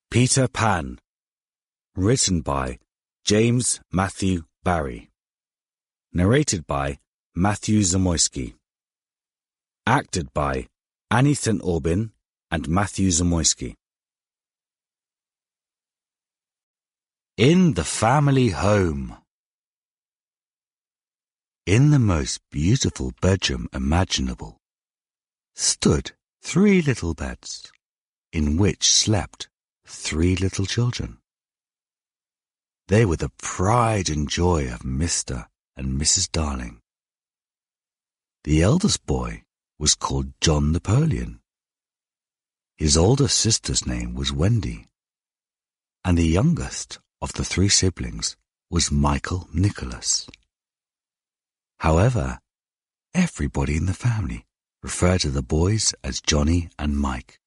Peter Pan. Written by James Matthew Barrie. Narrated by Matthew Zamoyski. Acted by Annie St. Aubin and Matthew Zamoyski. In the family home. In the most beautiful bedroom imaginable stood 3 little beds, in which slept 3 little children. They were the pride and joy of Mr. and Mrs. Darling. The eldest boy was called John Napoleon. His older sister's name was Wendy, and the youngest of the 3 siblings was Michael Nicholas. However, everybody in the family referred to the boys as Johnny and Mike.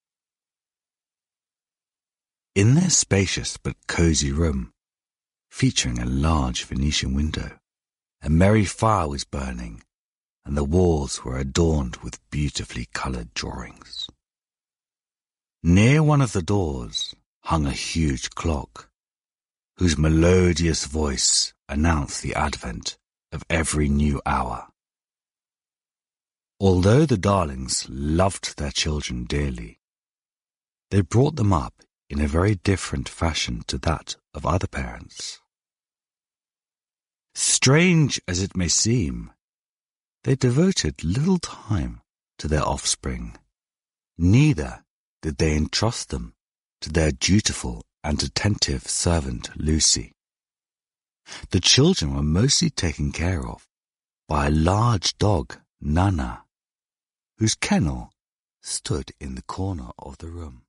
In their spacious but cosy room, featuring a large Venetian window, a merry fire was burning, and the walls were adorned with beautifully coloured drawings. Near one of the doors hung a huge clock, whose melodious voice announced the advent of every new hour. Although the Darlings loved their children dearly, they brought them up in a very different fashion to that of other parents. Strange as it may seem, they devoted little time to their offspring. Neither did they entrust them to their dutiful and attentive servant Lucy. The children were mostly taken care of by a large dog, Nana, whose kennel stood in the corner of the room.